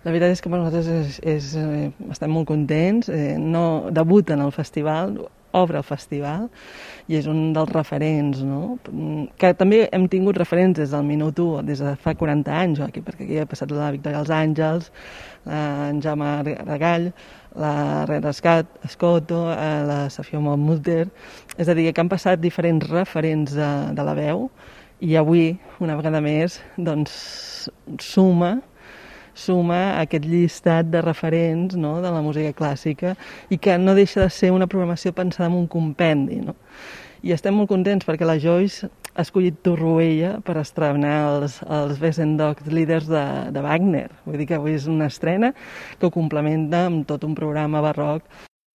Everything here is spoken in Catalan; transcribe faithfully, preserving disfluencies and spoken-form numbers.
La veritat és que per nosaltres és, és, eh, estem molt contents. Eh, no debuta en el festival, obre el festival i és un dels referents, no? Que també hem tingut referents des del minut u, des de fa quaranta anys, aquí, perquè aquí ha passat la Victòria als Àngels, en Jaume Regall, la Reda Escoto, la Safia Montmuter, és a dir, que han passat diferents referents de, de la veu i avui, una vegada més, doncs suma suma aquest llistat de referents, no?, de la música clàssica i que no deixa de ser una programació pensada en un compendi, no? I estem molt contents perquè la Joyce ha escollit Torroella per estrenar els, els Wesendonck líders de, de Wagner. Vull dir que avui és una estrena que ho complementa amb tot un programa barroc